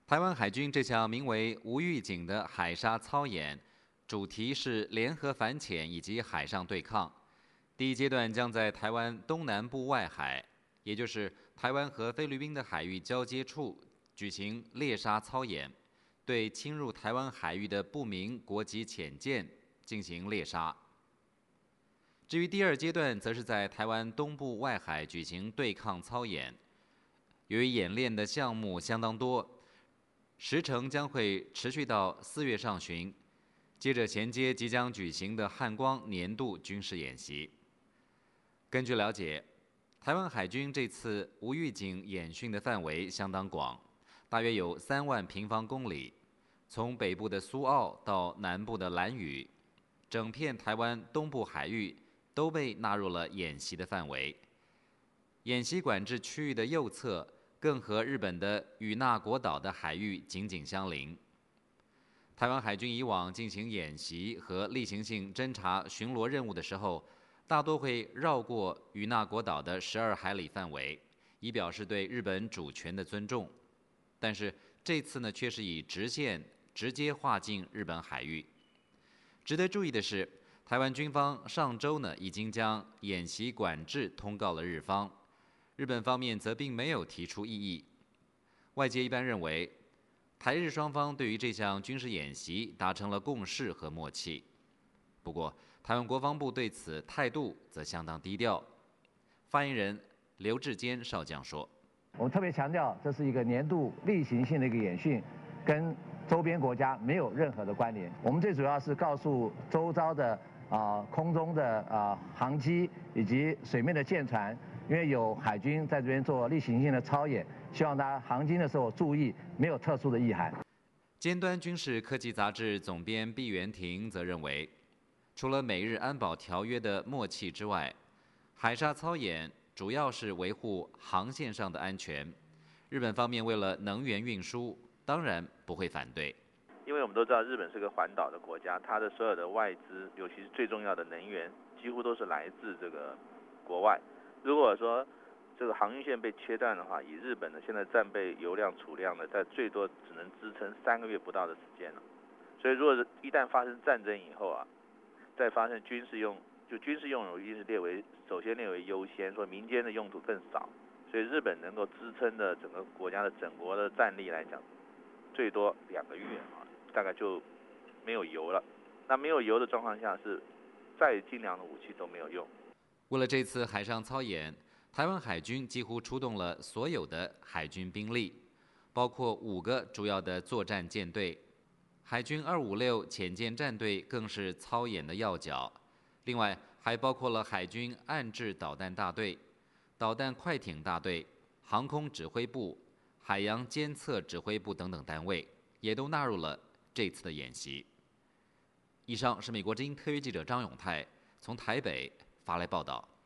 台湾海军这项名为“无预警”的海沙操演，主题是联合反潜以及海上对抗。第一阶段将在台湾东南部外海，也就是台湾和菲律宾的海域交接处举行猎杀操演，对侵入台湾海域的不明国籍潜舰进行猎杀。至于第二阶段，则是在台湾东部外海举行对抗操演。由于演练的项目相当多，时程将会持续到4月上旬，接着衔接即将举行的汉光年度军事演习。根据了解，台湾海军这次无预警演训的范围相当广，大约有3万平方公里，从北部的苏澳到南部的兰屿，整片台湾东部海域都被纳入了演习的范围。演习管制区域的右侧更和日本的与那国岛的海域紧紧相邻。台湾海军以往进行演习和例行性侦察巡逻任务的时候，大多会绕过与那国岛的12海里范围，以表示对日本主权的尊重。但是这次呢，却是以直线直接划进日本海域。值得注意的是，台湾军方上周呢已经将演习管制通告了日方，日本方面则并没有提出异议。外界一般认为，台日双方对于这项军事演习达成了共识和默契。不过，台湾国防部对此态度则相当低调。发言人刘志坚少将说：“ 我们特别强调，这是一个年度例行性的一个演训，跟周边国家没有任何的关联。我们最主要是告诉周遭的空中的航机以及水面的舰船，因为有海军在这边做例行性的操演，希望大家航经的时候注意，没有特殊的意涵。” 尖端军事科技杂志总编毕元廷则认为，除了美日安保条约的默契之外，海沙操演主要是维护航线上的安全。日本方面为了能源运输，当然不会反对。 因为我们都知道，日本是个环岛的国家，它的所有的外资，尤其是最重要的能源，几乎都是来自这个国外。如果说这个航运线被切断的话，以日本的现在战备油量储量呢，在最多只能支撑3个月不到的时间了。所以，如果是一旦发生战争以后啊，再发生军事用一定是首先列为优先，说民间的用途更少。所以，日本能够支撑的整个国家的整国的战力来讲，最多2个月啊，大概就没有油了。那没有油的状况下，是再精良的武器都没有用。 为了这次海上操演，台湾海军几乎出动了所有的海军兵力，包括5个主要的作战舰队，海军256潜舰战队更是操演的要角。另外还包括了海军岸置导弹大队、导弹快艇大队、航空指挥部、海洋监测指挥部等等单位，也都纳入了这次的演习。以上是美国之音特约记者张永泰从台北发来报道。